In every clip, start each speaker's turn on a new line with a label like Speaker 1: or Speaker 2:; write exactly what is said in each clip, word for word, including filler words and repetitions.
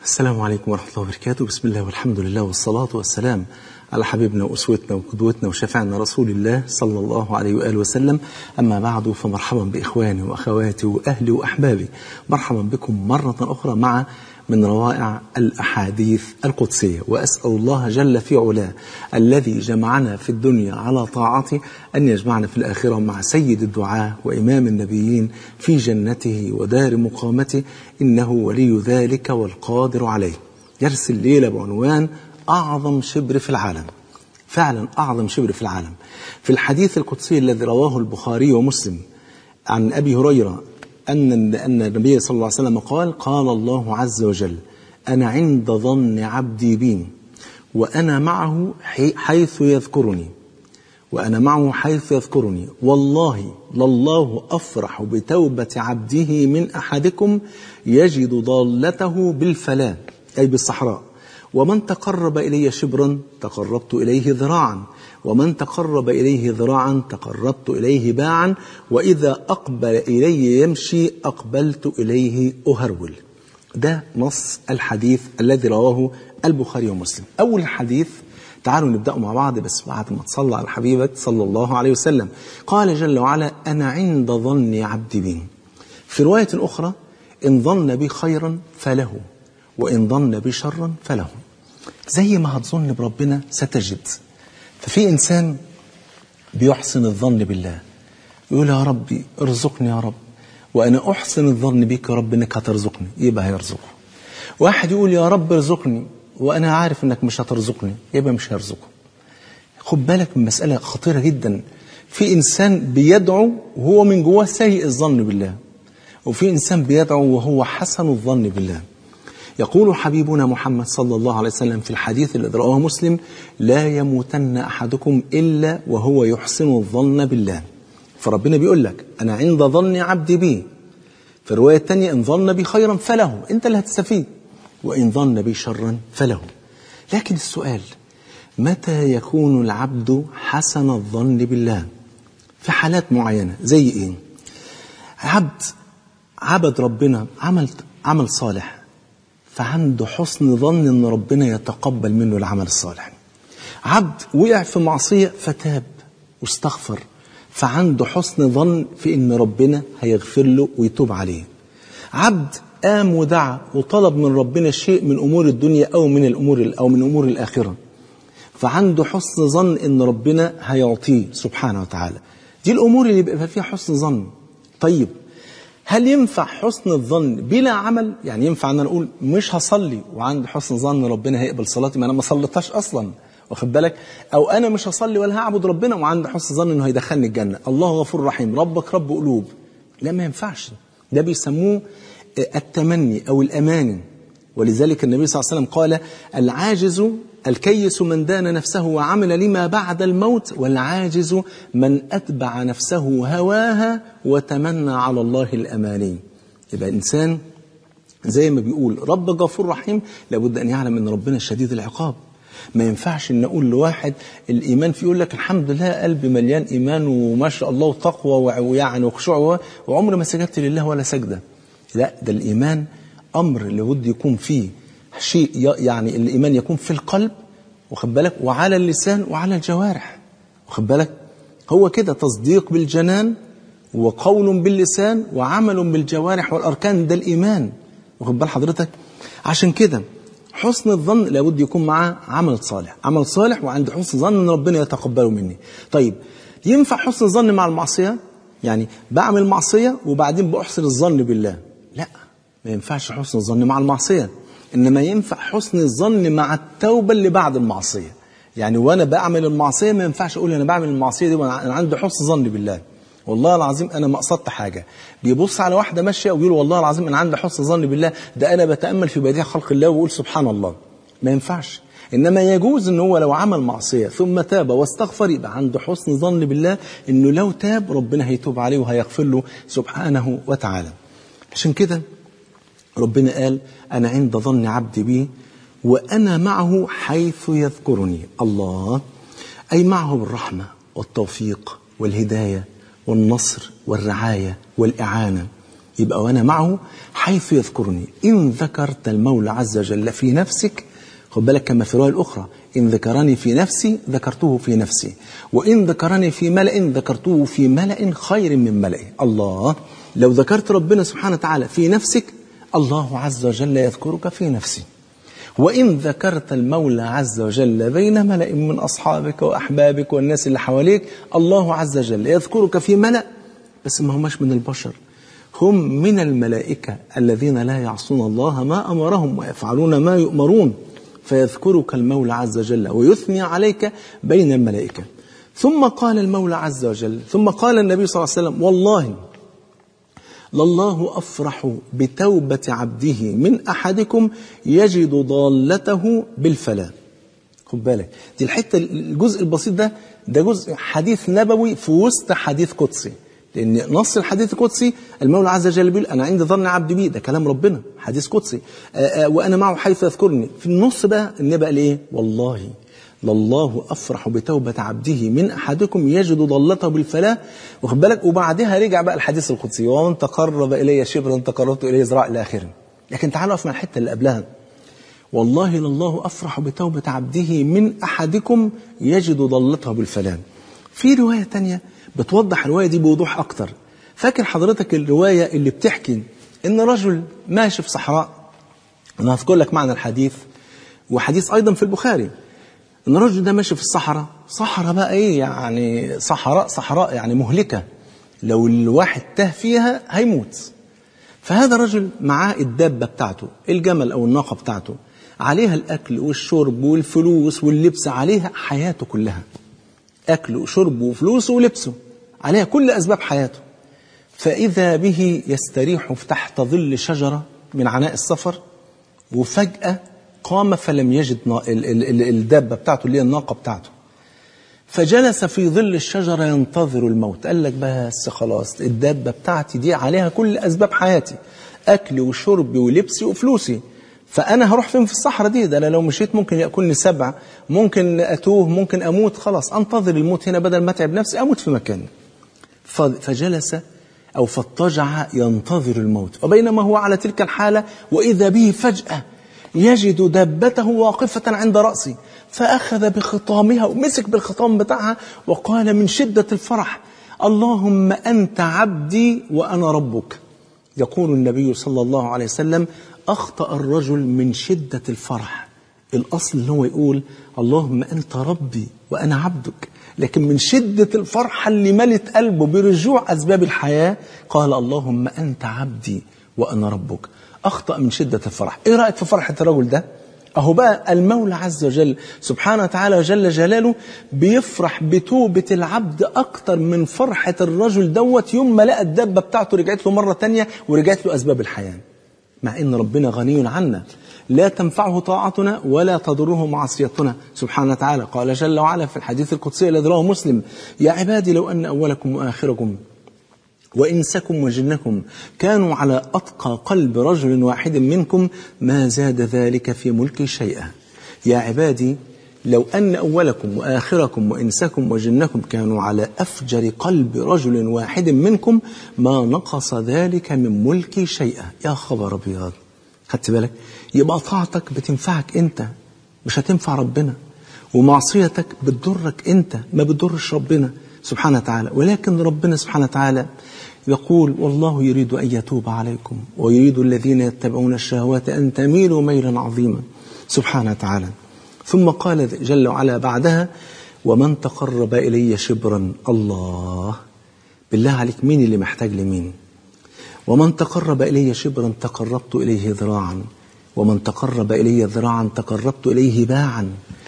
Speaker 1: السلام عليكم ورحمة الله وبركاته. بسم الله والحمد لله والصلاة والسلام على حبيبنا وأسوتنا وقدوتنا وشفيعنا رسول الله صلى الله عليه وآله وسلم. أما بعد، فمرحبا بإخواني وأخواتي وأهلي وأحبابي، مرحبا بكم مرة أخرى مع من روائع الأحاديث القدسية. وأسأل الله جل في علاه الذي جمعنا في الدنيا على طاعته أن يجمعنا في الآخرة مع سيد الدعاة وإمام النبيين في جنته ودار مقامته، إنه ولي ذلك والقادر عليه. درس الليلة بعنوان أعظم شبر في العالم. فعلا أعظم شبر في العالم. في الحديث القدسي الذي رواه البخاري ومسلم عن أبي هريرة أن أن النبي صلى الله عليه وسلم قال: قال الله عز وجل: أنا عند ظن عبدي بي وأنا معه حيث يذكرني وأنا معه حيث يذكرني والله لله أفرح بتوبة عبده من أحدكم يجد ضالته بالفلاة، أي بالصحراء. ومن تقرب إلي شبرا تقربت إليه ذراعا، ومن تقرب إليه ذراعا تقربت إليه باعا، وإذا أقبل إلي يمشي أقبلت إليه أهرول. ده نص الحديث الذي رواه البخاري ومسلم. أول حديث تعالوا نبدأ مع بعض، بس بعد ما تصلى على حبيبك صلى الله عليه وسلم. قال جل وعلا: أنا عند ظن عبدي بي. في رواية أخرى: إن ظن بي خيرا فله، وإن ظن بي شرا فله. زي ما هتظن بربنا ستجد. ففي إنسان بيحسن الظن بالله، يقول: يا ربي ارزقني يا رب، وأنا أحسن الظن بك يا رب إنك هترزقني، يبقى هيرزقه. واحد يقول: يا رب ارزقني وأنا عارف إنك مش هترزقني، يبقى مش هيرزقه. خد بالك من مسألة خطيرة جدا. في إنسان بيدعو وهو من جواه سيء الظن بالله، وفي إنسان بيدعو وهو حسن الظن بالله. يقول حبيبنا محمد صلى الله عليه وسلم في الحديث الذي رواه مسلم: لا يموتن أحدكم إلا وهو يحسن الظن بالله. فربنا بيقول لك: أنا عند ظن عبدي بي. في الرواية الثانية: إن ظن بي خيرا فله، أنت اللي هتستفيد، وإن ظن بي شرا فله. لكن السؤال: متى يكون العبد حسن الظن بالله؟ في حالات معينة. زي إيه؟ عبد عبد ربنا، عمل عمل صالح، فعنده حسن ظن ان ربنا يتقبل منه العمل الصالح. عبد وقع في معصية فتاب واستغفر، فعنده حسن ظن في ان ربنا هيغفر له ويتوب عليه. عبد قام ودعا وطلب من ربنا شيء من امور الدنيا او من الامور او من امور الاخرة، فعنده حسن ظن ان ربنا هيعطيه سبحانه وتعالى. دي الامور اللي بيبقى فيها حسن ظن. طيب، هل ينفع حسن الظن بلا عمل؟ يعني ينفع ان انا اقول مش هصلي وعندي حسن ظن ربنا هيقبل صلاتي، ما انا ما صليتهاش اصلا، واخد بالك؟ او انا مش هصلي ولا هعبد ربنا وعندي حسن ظن انه هيدخلني الجنه، الله غفور رحيم، ربك رب قلوب. لا، ما ينفعش. ده بيسموه التمني او الاماني. ولذلك النبي صلى الله عليه وسلم قال: العاجز الكيس من دان نفسه وعمل لما بعد الموت، والعاجز من أتبع نفسه هواها وتمنى على الله الأماني. يبقى الإنسان زي ما بيقول رب غفور رحيم، لابد أن يعلم أن ربنا شديد العقاب. ما ينفعش أن أقول لواحد الإيمان فيه يقول لك الحمد لله قلبي مليان إيمان وما شاء الله وتقوى ويعني وخشوع وعمر ما سجدت لله ولا سجدة. لا، ده الإيمان أمر لابد يكون فيه شيء، يعني الإيمان يكون في القلب، واخد بالك، وعلى اللسان وعلى الجوارح، واخد بالك. هو كده تصديق بالجنان وقول باللسان وعمل بالجوارح والأركان، ده الإيمان، واخد بال حضرتك. عشان كده حسن الظن لابد يكون معاه عمل صالح، عمل صالح وعند حسن ظن ان ربنا يتقبله مني. طيب، ينفع حسن الظن مع المعصية؟ يعني بعمل معصية وبعدين بأحسن الظن بالله؟ لا، ما ينفعش حسن الظن مع المعصية، إنما ينفع حسن الظن مع التوبة اللي بعد المعصية. يعني وأنا بعمل المعصية ما ينفعش أقول أنا بعمل المعصية دي وأنا عندي حسن ظن بالله. والله العظيم أنا ما قصدت حاجة. بيبص على واحدة ماشية ويقول والله العظيم أنا عندي حسن ظن بالله، ده أنا بتأمل في بديع خلق الله وأقول سبحان الله. ما ينفعش. إنما يجوز إن هو لو عمل معصية ثم تاب واستغفر يبقى عنده حسن ظن بالله إنه لو تاب ربنا هيتوب عليه وهيغفر له سبحانه وتعالى. عشان كده ربنا قال: أنا عند ظن عبدي بي وأنا معه حيث يذكرني. الله، أي معه بالرحمة والتوفيق والهداية والنصر والرعاية والإعانة. يبقى وأنا معه حيث يذكرني. إن ذكرت المولى عز وجل في نفسك، خد بالك كما في الرواية الأخرى، إن ذكرني في نفسي ذكرته في نفسي، وإن ذكرني في ملأ ذكرته في ملأ خير من ملئه. الله، لو ذكرت ربنا سبحانه وتعالى في نفسك، الله عز وجل يذكرك في نفسه. وإن ذكرت المولى عز وجل بين ملأ من أصحابك وأحبابك والناس اللي حواليك، الله عز وجل يذكرك في ملأ، بس ما هماش من البشر، هم من الملائكة الذين لا يعصون الله ما أمرهم ويفعلون ما يؤمرون، فيذكرك المولى عز وجل ويثني عليك بين الملائكة. ثم قال المولى عز وجل، ثم قال النبي صلى الله عليه وسلم: والله لله أفرح بتوبة عبده من أحدكم يجد ضالته بالفلاة. خد بالك، دي الحتة الجزء البسيط ده ده جزء حديث نبوي في وسط حديث قدسي، لأن نص الحديث القدسي المولى عز وجل بيقول: أنا عند ظن عبدي بي، ده كلام ربنا، حديث قدسي، آآ آآ وأنا معه حيث يذكرني. في النص بقى النبي قال إيه؟ والله لله أفرح بتوبة عبده من أحدكم يجد ضالته بالفلاة. واخد بالك، وبعدها رجع بقى الحديث القدسي: ومن تقرب إلي شبرا تقربت إليه ذراع إلى آخره. لكن تعالوا أقف مع الحتة اللي قبلها: والله لله أفرح بتوبة عبده من أحدكم يجد ضالته بالفلاة. في رواية تانية بتوضح الرواية دي بوضوح أكتر. فاكر حضرتك الرواية اللي بتحكي إن رجل ماشي في صحراء؟ أنا هذكر لك معنى الحديث، وحديث أيضا في البخاري، إن الرجل ده ماشي في الصحراء، صحراء بقى إيه يعني، صحراء صحراء يعني مهلكة، لو الواحد تاه فيها هيموت. فهذا الرجل معاه الدابة بتاعته، الجمل أو الناقة بتاعته، عليها الأكل والشرب والفلوس واللبس، عليها حياته كلها، أكله وشربه وفلوسه ولبسه، عليها كل أسباب حياته. فإذا به يستريح تحت ظل شجرة من عناء السفر، وفجأة قام فلم يجد الدابة بتاعته اللي هي الناقة بتاعته، فجلس في ظل الشجرة ينتظر الموت. قال لك بس خلاص، الدابة بتاعتي دي عليها كل أسباب حياتي، أكلي وشربي ولبسي وفلوسي، فأنا هروح فين في الصحراء دي؟ ده أنا لو مشيت ممكن يأكلني سبع، ممكن أتوه، ممكن أموت، خلاص أنتظر الموت هنا بدل ما أتعب نفسي، أموت في مكاني. فجلس أو فاضطجع ينتظر الموت. وبينما هو على تلك الحالة، وإذا به فجأة يجد دابته واقفة عند رأسه، فأخذ بخطامها ومسك بالخطام بتاعها وقال من شدة الفرح: اللهم أنت عبدي وأنا ربك. يقول النبي صلى الله عليه وسلم: أخطأ الرجل من شدة الفرح. الأصل اللي هو يقول اللهم أنت ربي وأنا عبدك، لكن من شدة الفرحة اللي ملت قلبه برجوع أسباب الحياة قال اللهم أنت عبدي وأنا ربك. أخطأ من شدة الفرح. إيه رأيك في فرحة الرجل ده؟ أهو بقى المولى عز وجل سبحانه وتعالى وجل جلاله بيفرح بتوبة العبد أكتر من فرحة الرجل دوت يوم ما لقى الدابة بتاعته رجعت له مرة تانية ورجعت له أسباب الحياة، مع إن ربنا غني عنا، لا تنفعه طاعتنا ولا تضره معصيتنا سبحانه وتعالى. قال جل وعلا في الحديث القدسي الذي رواه مسلم: يا عبادي لو أن أولكم وآخركم وإنسكم وجنكم كانوا على أتقى قلب رجل واحد منكم ما زاد ذلك في ملكي شيئا. يا عبادي لو أن أولكم وآخركم وإنسكم وجنكم كانوا على أفجر قلب رجل واحد منكم ما نقص ذلك من ملكي شيئا. يا خبر أبيض، خدت بالك؟ يبقى طاعتك بتنفعك أنت، مش هتنفع ربنا، ومعصيتك بتضرك أنت، ما بتضرش ربنا سبحانه وتعالى. ولكن ربنا سبحانه وتعالى يقول والله يريد أن يتوب عليكم ويريد الذين يتبعون الشهوات أن تميلوا ميلا عظيما سبحانه وتعالى. ثم قال جل وعلا بعدها: ومن تقرب إلي شبرا. الله، بالله عليك مين اللي محتاج لمين؟ ومن تقرب إلي شبرا تقربت إليه ذراعا، ومن تقرب إلي ذراعا تقربت إليه باعا،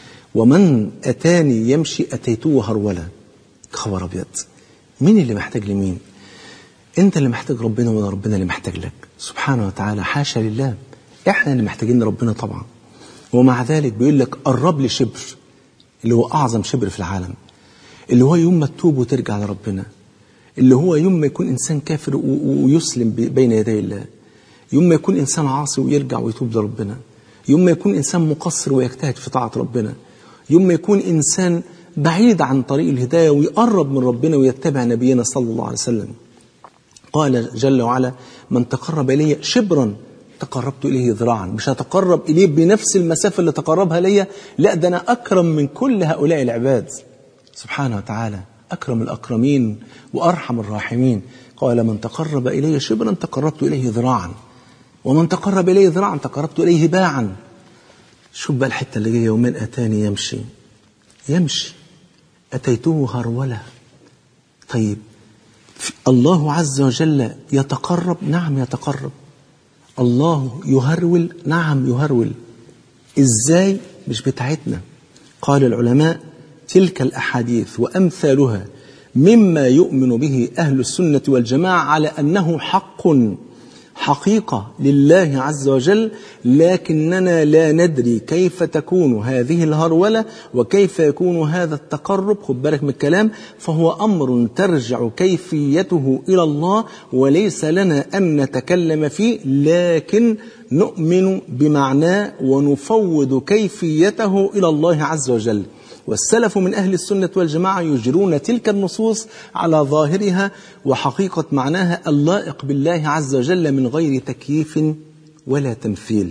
Speaker 1: ومن أتاني يمشي أتيته هرولا. خبر أبيض، مين اللي محتاج لمين؟ أنت اللي محتاج ربنا ولا ربنا اللي محتاج لك سبحانه وتعالى؟ حاشا لله، إحنا اللي محتاجين ربنا طبعا. ومع ذلك بيقول لك قرب لي شبر، اللي هو أعظم شبر في العالم، اللي هو يوم ما تتوب وترجع لربنا، اللي هو يوم ما يكون إنسان كافر ويسلم بين يدي الله، يوم ما يكون إنسان عاصي ويرجع ويتوب لربنا، يوم ما يكون إنسان مقصر ويجتهد في طاعة ربنا، يوم ما يكون إنسان بعيد عن طريق الهداية ويقرب من ربنا ويتبع نبينا صلى الله عليه وسلم. قال جل وعلا من تقرب إلي شبرا تقربت إليه ذراعا. مش هتقرب إليه بنفس المسافة اللي تقربها لي، لا ده أنا أكرم من كل هؤلاء العباد سبحانه وتعالى، أكرم الأكرمين وأرحم الراحمين. قال من تقرب إلي شبرا تقربت إليه ذراعا، ومن تقرب إليه ذراعا تقربت إليه باعا. شوف بقى الحتة اللي جاية، ومن أتاني يمشي يمشي أتيته هرولة. طيب الله عز وجل يتقرب، نعم يتقرب. الله يهرول، نعم يهرول. إزاي؟ مش بتاعتنا. قال العلماء تلك الأحاديث وأمثالها مما يؤمن به أهل السنة والجماعة على أنه حق، حقيقة لله عز وجل، لكننا لا ندري كيف تكون هذه الهرولة وكيف يكون هذا التقرب. خد بالك من الكلام، فهو أمر ترجع كيفيته إلى الله وليس لنا أن نتكلم فيه، لكن نؤمن بمعناه ونفوض كيفيته إلى الله عز وجل. والسلف من أهل السنة والجماعة يجرون تلك النصوص على ظاهرها وحقيقة معناها اللائق بالله عز وجل من غير تكييف ولا تمثيل.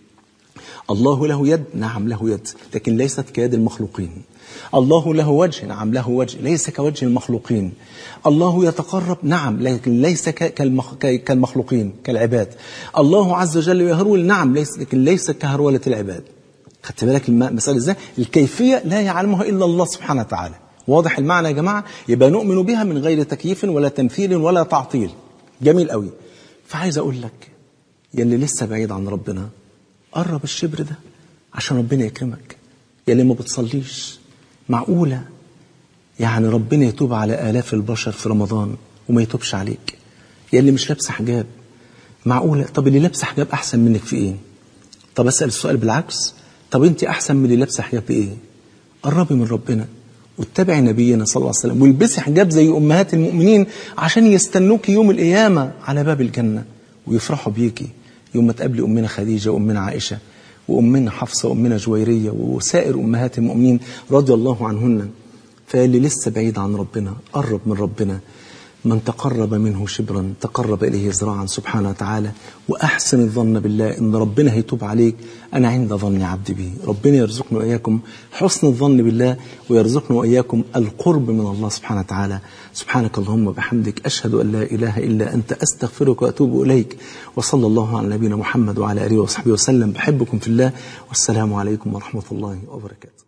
Speaker 1: الله له يد، نعم له يد، لكن ليست كيد المخلوقين. الله له وجه، نعم له وجه، ليس كوجه المخلوقين. الله يتقرب، نعم، لكن ليس كالمخلوقين كالعباد. الله عز وجل يهرول، نعم، ليس لكن ليس كهرولة العباد. خدت بالك المسألة ازاي؟ الكيفية لا يعلمها إلا الله سبحانه وتعالى. واضح المعنى يا جماعة؟ يبقى نؤمن بها من غير تكييف ولا تمثيل ولا تعطيل. جميل قوي. فعايز أقول لك يلي لسه بعيد عن ربنا، قرب الشبر ده عشان ربنا يكرمك. يلي ما بتصليش، معقولة يعني ربنا يتوب على آلاف البشر في رمضان وما يتوبش عليك؟ يلي مش لابس حجاب، معقولة؟ طب اللي لابس حجاب أحسن منك في إيه؟ طب أسأل السؤال بالعكس، طب أنت أحسن من اللي لابسه حجاب بإيه؟ قربي من ربنا واتبعي نبينا صلى الله عليه وسلم، والبسي حجاب زي أمهات المؤمنين عشان يستنوك يوم القيامة على باب الجنة ويفرحوا بيكي يوم ما تقابلي أمنا خديجة وأمنا عائشة وأمنا حفصة وأمنا جويرية وسائر أمهات المؤمنين رضي الله عنهن. فاللي لسه بعيد عن ربنا قرب من ربنا. من تقرب منه شبرا تقرب إليه ذراعا سبحانه وتعالى. وأحسن الظن بالله إن ربنا هيتوب عليك. أنا عند ظن عبدي به. ربنا يرزقنا وإياكم حسن الظن بالله ويرزقنا وإياكم القرب من الله سبحانه وتعالى. سبحانك اللهم وبحمدك أشهد أن لا إله إلا أنت أستغفرك وأتوب إليك. وصلى الله على نبينا محمد وعلى آله وصحبه وسلم. بحبكم في الله، والسلام عليكم ورحمة الله وبركاته.